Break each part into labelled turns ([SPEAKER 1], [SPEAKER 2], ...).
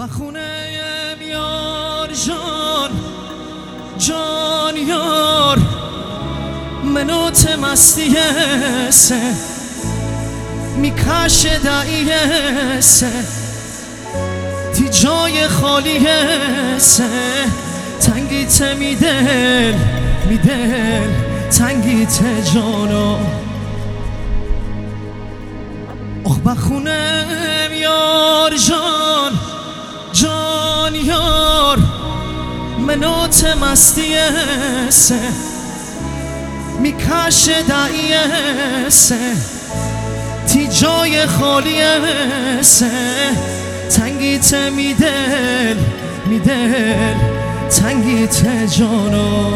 [SPEAKER 1] بخونم یار جان جان یار منو تمستیسه میکشه دعیسه تی جای خالیسه تنگیت میدل تنگیت جانو بخونم یار جان جان یار منو تمستیسه میکشه دعیسه تی جای خالیسه تنگیت میدل تنگیت جانو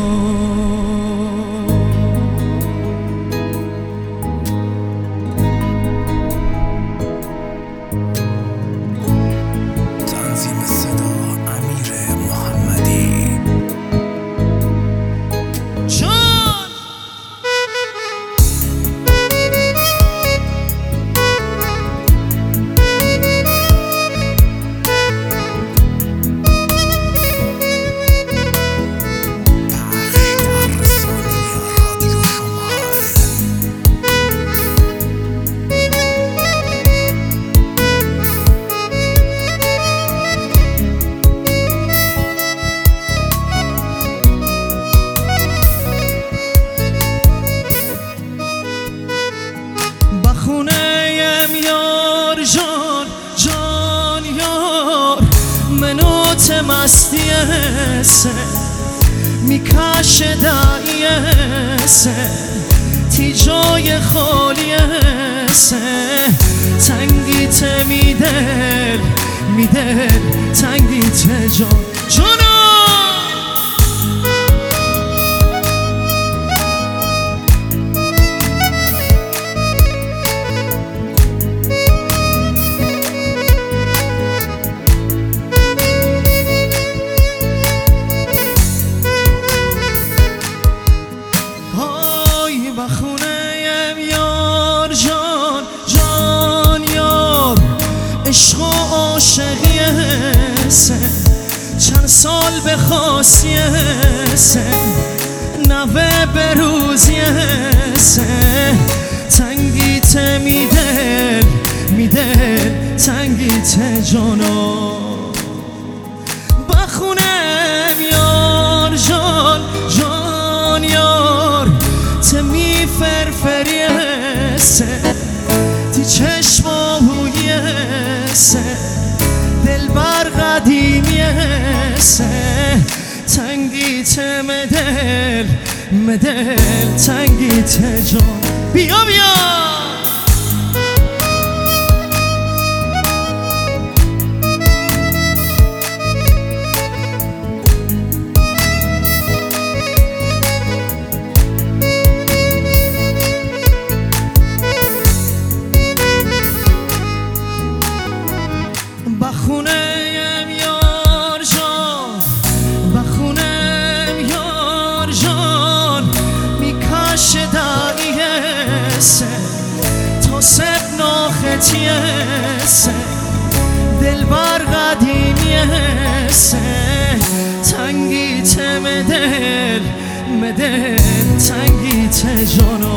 [SPEAKER 1] بخونم یار جان جان یار منو تمستیسه میکشه دعیسه تی جای خالیسه تنگیت میدل تنگیت جانو بخونم یار جان جان یار عشق و عاشقیسه چند سال به خاصیسه نوه به روزیسه تنگیت میدل تنگیت جانو بخونم یار جان جان یار تمی فرفریسه تی چشم آهویسه دل بر قدیمیسه تنگیت مدل تنگیت جان بیا بخونم یار جان بخونم یار جان میکشه دعیسه تا سب ناختیسه دل بر قدیمیسه تنگیت مدل تنگیت جانو